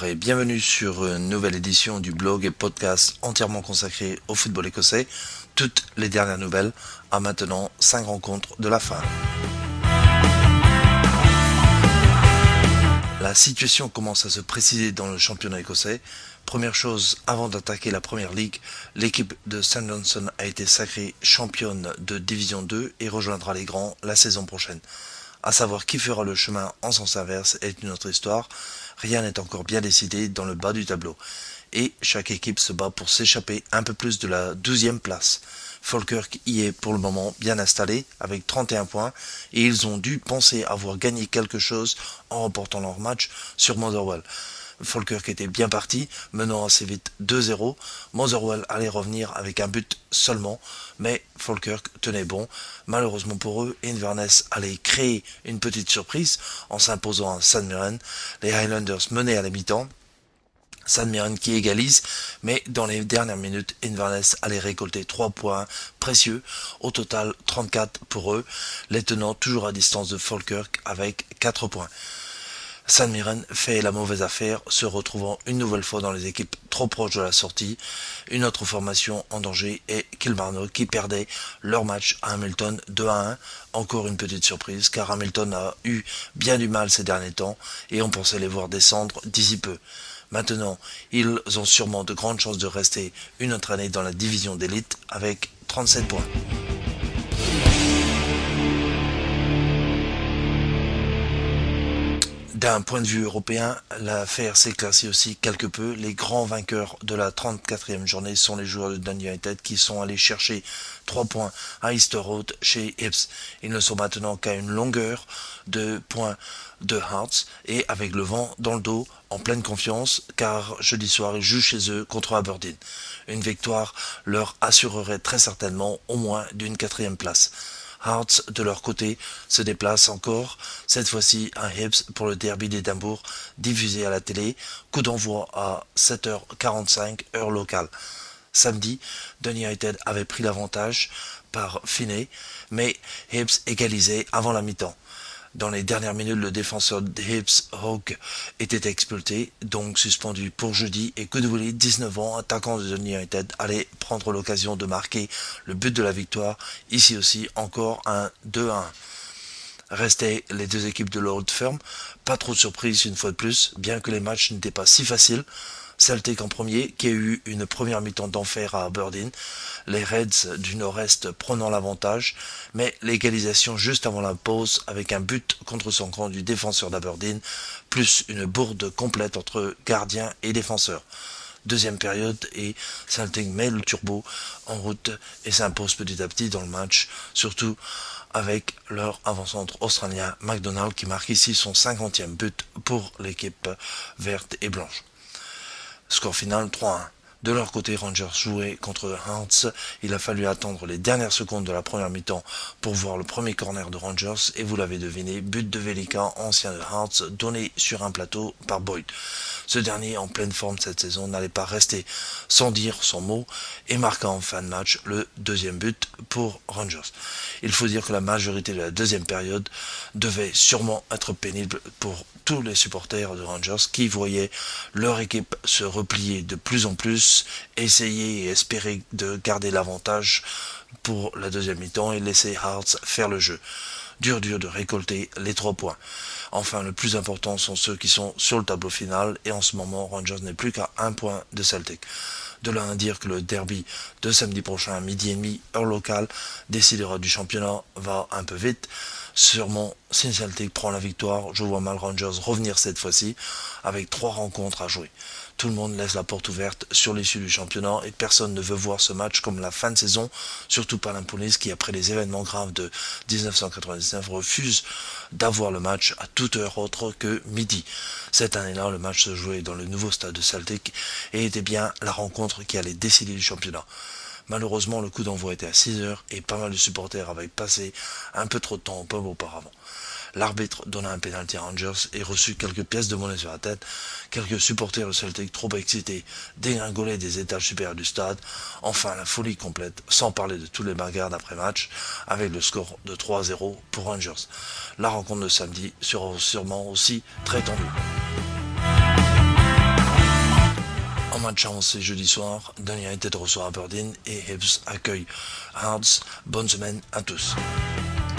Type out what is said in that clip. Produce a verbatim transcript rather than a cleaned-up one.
Bonjour et bienvenue sur une nouvelle édition du blog et podcast entièrement consacré au football écossais. Toutes les dernières nouvelles à maintenant cinq rencontres de la fin. La situation commence à se préciser dans le championnat écossais. Première chose, avant d'attaquer la première ligue, l'équipe de St Johnstone a été sacrée championne de Division deux et rejoindra les grands la saison prochaine. À savoir qui fera le chemin en sens inverse est une autre histoire. Rien n'est encore bien décidé dans le bas du tableau. Et chaque équipe se bat pour s'échapper un peu plus de la douzième place. Falkirk y est pour le moment bien installé avec trente et un points et ils ont dû penser avoir gagné quelque chose en remportant leur match sur Motherwell. Falkirk était bien parti, menant assez vite deux zéro. Motherwell allait revenir avec un but seulement, mais Falkirk tenait bon. Malheureusement pour eux, Inverness allait créer une petite surprise en s'imposant à St Mirren. Les Highlanders menaient à la mi-temps. St Mirren qui égalise, mais dans les dernières minutes, Inverness allait récolter trois points précieux, au total trente-quatre pour eux, les tenant toujours à distance de Falkirk avec quatre points. St Mirren fait la mauvaise affaire, se retrouvant une nouvelle fois dans les équipes trop proches de la sortie. Une autre formation en danger est Kilmarnock qui perdait leur match à Hamilton deux à un. Encore une petite surprise car Hamilton a eu bien du mal ces derniers temps et on pensait les voir descendre d'ici peu. Maintenant, ils ont sûrement de grandes chances de rester une autre année dans la division d'élite avec trente-sept points. D'un point de vue européen, l'affaire s'est classée aussi quelque peu. Les grands vainqueurs de la trente-quatrième journée sont les joueurs de Dundee United qui sont allés chercher trois points à Easter Road chez Hibs. Ils ne sont maintenant qu'à une longueur de points de Hearts et avec le vent dans le dos, en pleine confiance, car jeudi soir ils jouent chez eux contre Aberdeen. Une victoire leur assurerait très certainement au moins d'une quatrième place. Hearts, de leur côté, se déplacent encore, cette fois-ci à Hibs pour le derby d'Édimbourg, diffusé à la télé, coup d'envoi à sept heures quarante-cinq, heure locale. Samedi, Dundee United avait pris l'avantage par Finney, mais Hibs égalisait avant la mi-temps. Dans les dernières minutes, le défenseur de Hibs, Hogg, était expulsé, donc suspendu pour jeudi, et Goodwillie, dix-neuf ans, attaquant de Dundee United, allait prendre l'occasion de marquer le but de la victoire, ici aussi encore un deux à un. Restaient les deux équipes de l'Old Firm, pas trop de surprise une fois de plus, bien que les matchs n'étaient pas si faciles. Celtic en premier, qui a eu une première mi-temps d'enfer à Aberdeen, les Reds du Nord-Est prenant l'avantage, mais l'égalisation juste avant la pause avec un but contre son camp du défenseur d'Aberdeen, plus une bourde complète entre gardien et défenseur. Deuxième période et Celtic met le turbo en route et s'impose petit à petit dans le match, surtout avec leur avant-centre australien McDonald qui marque ici son cinquantième but pour l'équipe verte et blanche. Score final trois à un. De leur côté, Rangers jouait contre Hearts. Il a fallu attendre les dernières secondes de la première mi-temps pour voir le premier corner de Rangers et vous l'avez deviné, but de Velika, ancien de Hearts, donné sur un plateau par Boyd. Ce dernier, en pleine forme cette saison, n'allait pas rester sans dire son mot et marqua en fin de match le deuxième but pour Rangers. Il faut dire que la majorité de la deuxième période devait sûrement être pénible pour tous les supporters de Rangers qui voyaient leur équipe se replier de plus en plus, essayer et espérer de garder l'avantage pour la deuxième mi-temps et laisser Hearts faire le jeu. Dur dur de récolter les trois points. Enfin, le plus important sont ceux qui sont sur le tableau final et en ce moment, Rangers n'est plus qu'à un point de Celtic. De là à dire que le derby de samedi prochain à midi et demi, heure locale, décidera du championnat va un peu vite. Sûrement, si Celtic prend la victoire, je vois mal Rangers revenir cette fois-ci avec trois rencontres à jouer. Tout le monde laisse la porte ouverte sur l'issue du championnat et personne ne veut voir ce match comme la fin de saison, surtout pas l'Impolice qui, après les événements graves de dix-neuf cent quatre-vingt-dix-neuf, refuse d'avoir le match à toute heure autre que midi. Cette année-là, le match se jouait dans le nouveau stade de Celtic et était bien la rencontre qui allait décider du championnat. Malheureusement, le coup d'envoi était à six heures et pas mal de supporters avaient passé un peu trop de temps au pub auparavant. L'arbitre donna un pénalty à Rangers et reçut quelques pièces de monnaie sur la tête. Quelques supporters de Celtic trop excités dégringolaient des étages supérieurs du stade. Enfin, la folie complète, sans parler de tous les bagarres d'après-match, avec le score de trois à zéro pour Rangers. La rencontre de samedi sera sûrement aussi très tendue. En match avancé jeudi soir, Dundee United reçoit Aberdeen et Hibs accueille Hearts. Bonne semaine à tous.